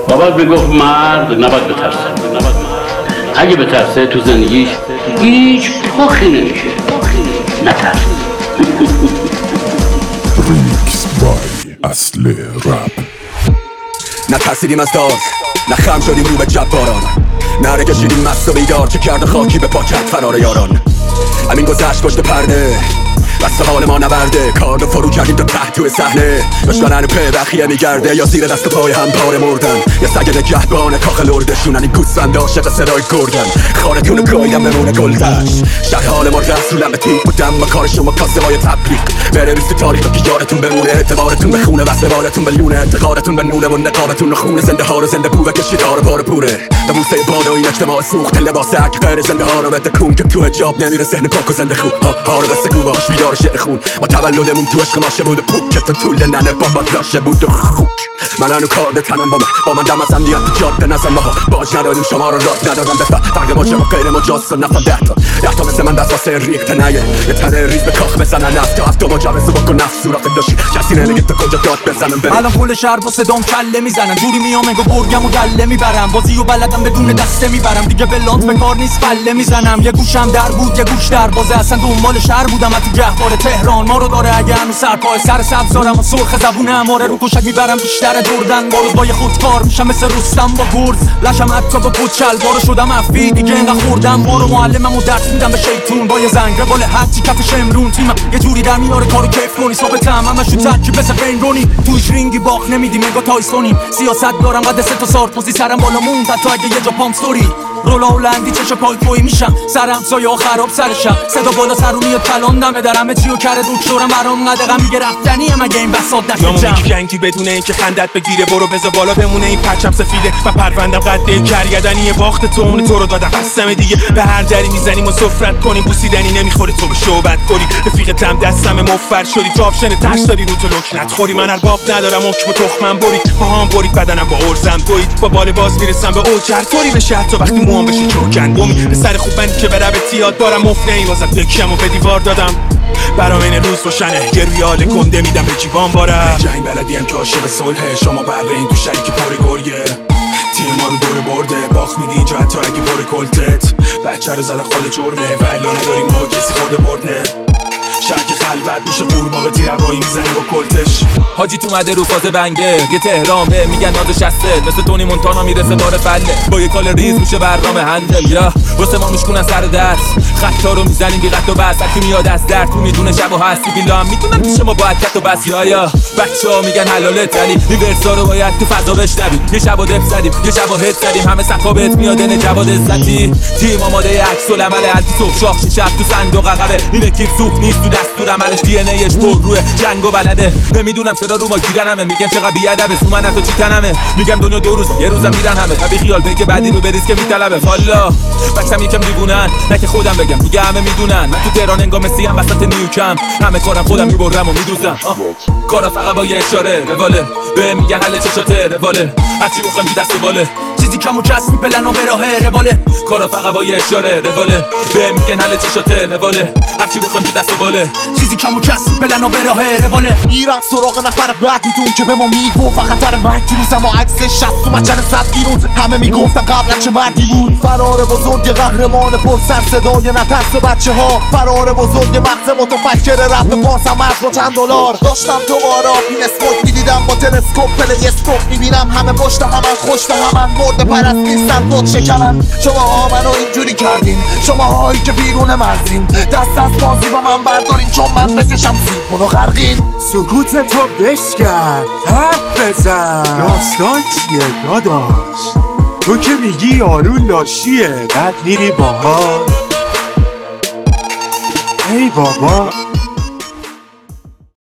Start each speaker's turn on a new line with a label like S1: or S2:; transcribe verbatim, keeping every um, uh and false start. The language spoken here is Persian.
S1: بابا میگفت مرد نباید بترسه. اگه بترسه تو زندگیش هیچ پخی نمیشه. نترس.
S2: ریمیکس بای اصل رپ.
S3: نترسیدیم از دار، نخم شدیم رو به جباران، نره کشیدیم مست و بیدار که کرده خاکی به پاکت فرار یاران. همین گذشت پشت پرده، بس حال ما نبرده، کار رو فرو کردیم تا ته توی صحنه. دشمنن په بخیه میگرده یا زیر دست پای هم پاره مردن، یا سگ نگهبان کاخ لردشونن. این گوسفند عاشق صدای گردن، خارتونو گایدم بمونه گلدش. شهر حال ما رسولم به تیک بودم و کار شما کاسه های تبلیغ. بنویس تو تاریخ که یارتون بمونه، اعتبارتون به خونه واسه بارتون به لونه، اعتقادتون به نونه و نقابتون رو خونه. زنده ها رو زنده بو و کشید ها رو پاره پوره. دموسه بالا این اجتماع سوخت لباس عک غیر زنده ها رو بده کون که تو حجاب نمیره ذهن پاک و زنده خوب. ها ها رو بس کو باش بیدار شعر خون. ما تولدمون تو عشق ماشه بود پوک که تو طول ننه بابا داشه بود خوک. من هنو کارد تنم با من با من دم از امنیت تو جاده نزن. ماها باج نداریم شما رو راد ندارم بفر فرق ما شما غیر مجاز و نفهم ده تا ده تا مثل من دست واسه ریخته نگه یه تنه ریز به کاخ بزنن. نفت تا هفت مجوز بکن نفت صورت داشتی کسی نمیگه تا کجا داد بزنم بریم.
S4: الان کل شهر با صدام کله میزنن، جوری میام انگار برگم و گله میبرم. بازی و بلدم بدون دسته میبرم، دیگه بلات به کار نیست فله میزنم. یه گوشم در بود یه گوش در بازه، اصلا دنبال شهر بودم تو گهوار تهران. ما رو داره اگه هنو سر پای سر سبزارم و سرخ زبونه اماره رو کشک میبرم بیشتر دردن. بارو با یه خودکار میشم مثل رستم با گرز، لشم حتی با پوچل بارو شدم افی دیگه انقدر خوردم. بارو معلمم و درس میدم به شیطون با یه زنگ باله هرچی کف شمرون. تیمم یه جوری در میاره کارو کیف کنی، ثابتم همش رو ترکی بس بین رونی. توش رینگی باخ نمیدیم انگار تایسونی، سیاست دارم قد سه تا سارکوزی سرم بالا موند حتی اگه یه جا پام ستوری. رولا و لندی چش پای پوی میشم، سرم سایه خراب سرشم، صدا بالا سرو میاد کلان دمه در همه چیو کرده دکترم برام قدقم میگه رفتنی هم اگه این بساط نکنم.
S5: یکی جنگی بدون اینکه خندت بگیره، برو بذار بالا بمونه این پرچم سفیده و پروندم قد کرگدنی باخت تو اون تو رو دادم قسم دیگه. به هر دری میزنیم و سفرت کنیم، بوسیدنی نمیخوره تو به شوبت کنی. رفیقتم دستم مفر شدی تو آپشن تش داری رو تو لکنت خوری. من ارباب ندارم حکم و تخمم برید پاهام برید بدنم با ارزم دوید. با بال باز میرسم به اوچر طوری بشه حتی وقتی موام بشه چوکندومی. به سر خوب من که برم تیاد بارم مفت نیوازم دکشم و به دیوار دادم. برام این روز روشنه یه ریال کنده میدم به جیبان باره. جنگ بلدیم که عاشق صلحه، شما بره این تو شریک پر گریه. تیم ما رو دور برده باخت میدی اینجا حتی اگه بره کلتت. بچه رو زده خود جرمه و الا نداریم ما کسی خورده بردنه. شرک خلوت میشه قورباغه تیر هوایی میزنه با کلتش.
S6: حاجی تو مده رو فاز بنگه یه تهرامه میگن ناز شسته، مثل تونی مونتانا میرسه دار فله. با یه کال ریز میشه برنامه هندل یا واسه ما میشکنن سر درس. خطا رو میزنیم بی قط و بس، هرکی میاد از در تو میدونه شب و هستی بیلا هم میدونن پیش ما باید کت و بس. یا یا بچه ها میگن حلالت ولی ریورسا رو باید تو فضا بشنویم. یه شب و دف زدیم یه شب و هد زدیم، همه صفا بهت میاد نه جواد عزتی. تیم آماده عکس العمل انتی صبح شاخ شب تو صندوق عقبه. این اکیپ سوخت نیست تو دستور عملش، دی ان ایش پر روی جنگ و بلده. نمیدونم چرا رو ما گیرنمه، میگن چقدر بیادبه سومن تو چی تنمه. میگم دنیا دو روز یه روزم میرن همه، طبی خیال که بعدی رو بریز که میطلبه. والا بچم یکم دیوونن نه که خودم بگم دیگه همه میدونن. من تو تهران انگار مسی ام وسط نیوکم، همه کارم خودم میبرم و میدوزم. کارا فقط با یه اشاره رواله، به میگن حل چشاته رواله. هرچی بخوام بی دست و باله، چیزی کم و کس میپلن و براهه رواله. کارا فقط با یه اشاره رواله، به میگن حل چشاته رواله. هرچی بخوام بی دست و باله، چیزی کم و کس میپلن و براهه رواله.
S7: میرم سراغ نفر بعدیتون که به ما میگو فقط تر مرگ روزم و عکس شست و مچن صد بیرون. همه میگفتن قبلا چه مردی بود. فرار بزرگ قهرمان پر سر صدای نترس بچه ها، فرار بزرگ مغز متفکر رپ پاسم از با چند دلار. داشتم تو بارا این اسموک میدیدم با تلسکوپ پلی اسکوپ میبینم همه پشت همن خوش به همن مرد پرست نیستن خود شکنن. شما ها منو اینجوری کردین، شما هایی که بیرون مرزین، دست از بازی با من بردارین چون من بکشم سیپونو غرقین.
S8: سکوت تو بشکن حرف بزن، داستان چیه داداش؟ تو که میگی یارو لاشیه بعد میری باها. ای بابا